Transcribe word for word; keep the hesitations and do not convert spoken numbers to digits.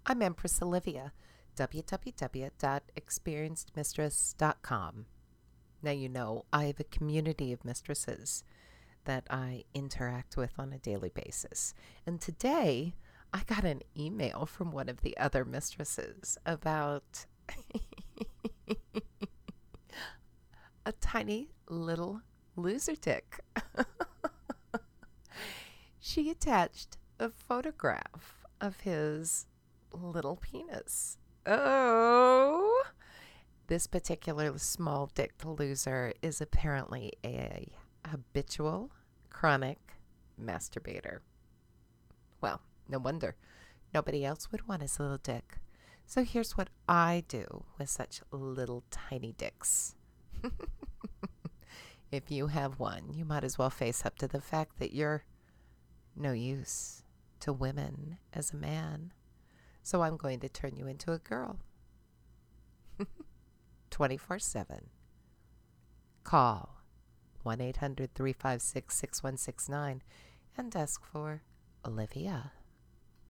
I'm Empress Olivia, w w w dot experienced mistress dot com. Now, you know, I have a community of mistresses that I interact with on a daily basis. And today, I got an email from one of the other mistresses about a tiny little loser tick. She attached a photograph of his little penis. Oh, this particular small dick loser is apparently a habitual, chronic masturbator. Well, no wonder. Nobody else would want his little dick. So here's what I do with such little tiny dicks. If you have one, you might as well face up to the fact that you're no use to women as a man. So I'm going to turn you into a girl. twenty-four seven. Call one eight hundred three five six six one six nine and ask for Olivia.